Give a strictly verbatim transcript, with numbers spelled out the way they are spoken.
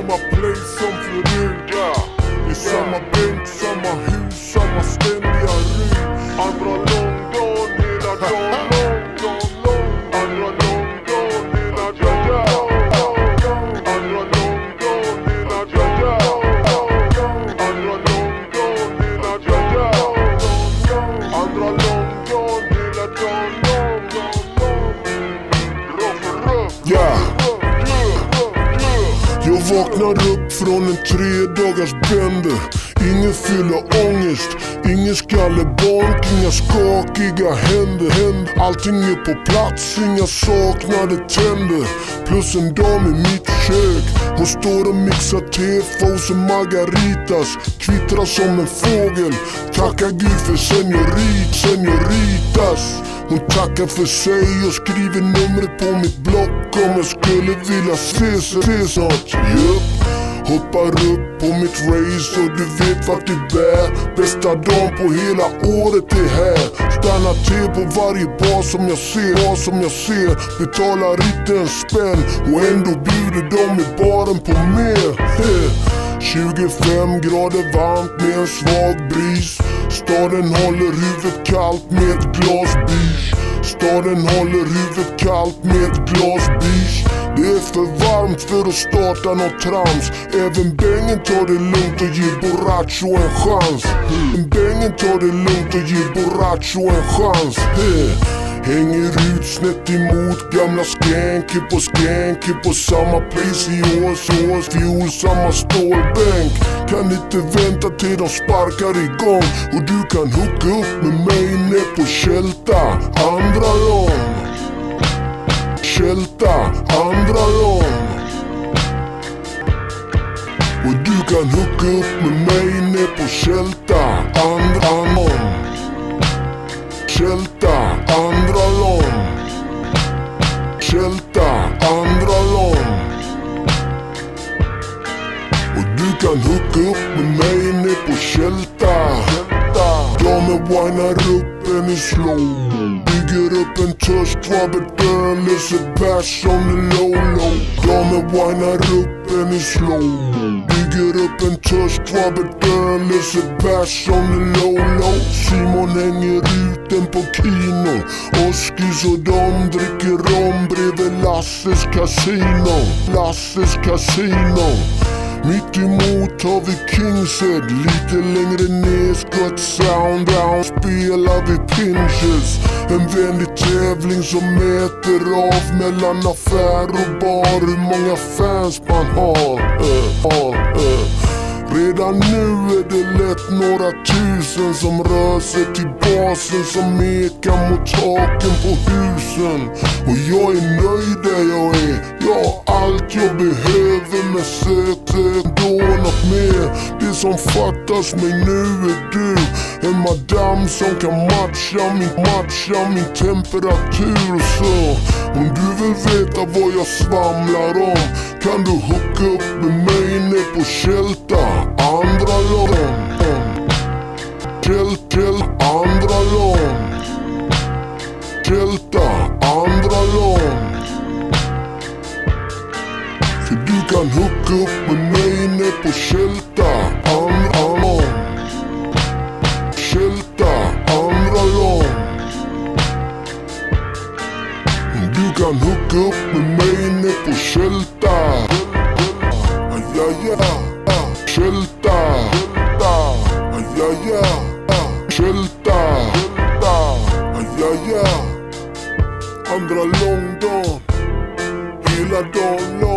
samma place som förut. I samma bänk, samma hus, samma ständiga rus. Andra lång dag, hela dag, lång dag, lång. Andra lång dag, hela dag, andra lång dag, hela dag, andra lång dag, hela dag, andra lång dag, hela dag. Ja. Jag vaknar upp från en tre dagars bände. Ingen fyller ångest, ingen skallebank, inga skakiga händer, händer. Allting är på plats, inga saknade tänder. Plus en dam i mitt kök, hon står och mixar tefos och margaritas. Kvittrar som en fågel, tackar Gud för seniorit, senioritas. Hon tackar för sig och skriver numret på mitt block om jag skulle vilja se sig snart. Yep. Hoppar upp på mitt race och du vet vart det bär. Bästa dagen på hela året är här. Stannar till på varje bar som jag ser, bar som jag ser. Betalar inte en spänn och ändå bjuder de i baren på mer. Hey. tjugofem grader varmt med en svag bris. Staden håller huvudet kallt med ett glas bish. Staden håller huvudet kallt med ett glas bish. Det är för varmt för att starta något trams. Även Bengen tar det lugnt och ger Borracho en chans. mm. Bengen tar det lugnt och ger Borracho en chans. hey. Hänger ut snett emot gamla skänker på skänker på samma place i års års fjol, samma stålbänk. Kan inte vänta till de sparkar igång och du kan hooka upp med mig ner på Kälta, andra lång. Kälta, andra lång. Och du kan hooka upp med mig ner på Kälta, andra lång. Kälta, andra lång. Kälta, andra lång. Och du kan hooka upp med mig ner på Kälta. Damer whinar upp en i slow. Bygger upp en törst, kvabberdörr, löser bärs on the low low. Damer whinar upp en i slow. Bygger upp en törst, kvabberdörr, löser bärs on the low low. Simon hänger ut den på kino. Oskis och de dricker rom bredvid Lasses kasino. Lasses kasino. Mitt emot har vi Kingshead, lite längre ner Scott Sound down spelar vi pinches. En vänlig tävling som mäter av mellan affär och bar hur många fans man har. uh, uh, uh. Redan nu är det lätt några tusen som rör sig till basen som ekar mot taken på husen. Och jag är nöjd där jag är, jag har allt jag behöver men söker ändå något mer. Det som fattas mig nu är du, en madam som kan matcha min, matcha min temperatur. Så om du vill veta vad jag svamlar om kan du hooka upp med mig ner på Kälta, andra lång. Kälta, andra lång. Kälta, andra lång. För du kan hooka upp med mig ner på Kälta, andra lång. Kälta, andra lång. Du kan hooka upp med mig ner på Kälta. Ja, ja. Kälta, ja, ja. Kälta, ja, ja. Andra lång dag, hela dagen lång.